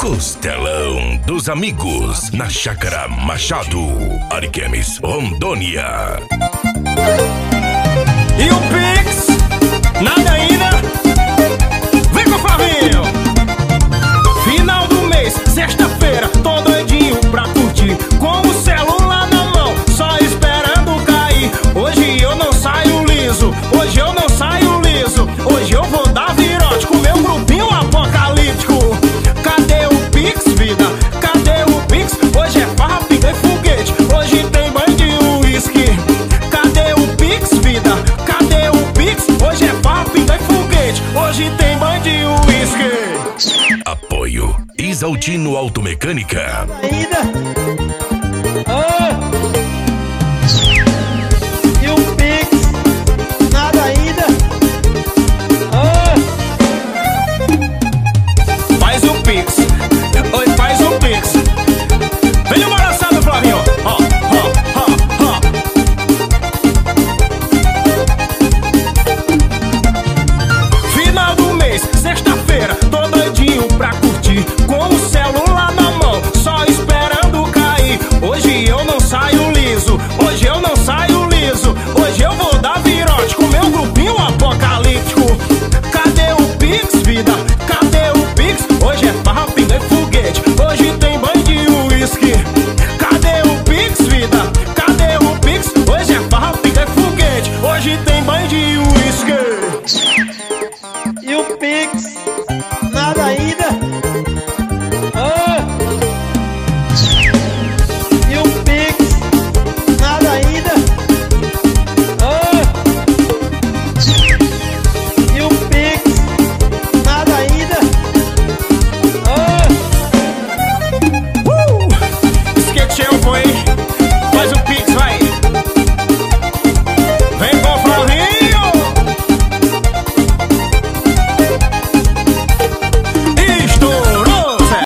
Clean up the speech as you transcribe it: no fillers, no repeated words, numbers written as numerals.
Costelão dos Amigos, na Chácara Machado, Ariquemes, Rondônia. E o Pix, nada ainda. Vem com o Flavinho. Final do mês, sexta-feira, tô doidinho pra curtir, com o celular na mão, só esperando cair. Hoje eu não saio liso, hoje eu não saio liso, hoje eu vou dar virote com meu grupinho apocalíptico. Cadê o Pix, vida? Cadê o Pix? Hoje é farra, pica e foguete, hoje tem banho de uísque. Cadê o Pix, vida? Cadê o Pix? Hoje é farra, pica e foguete, hoje tem banho de uísque. Apoio Isaltino Automecânica. Ainda?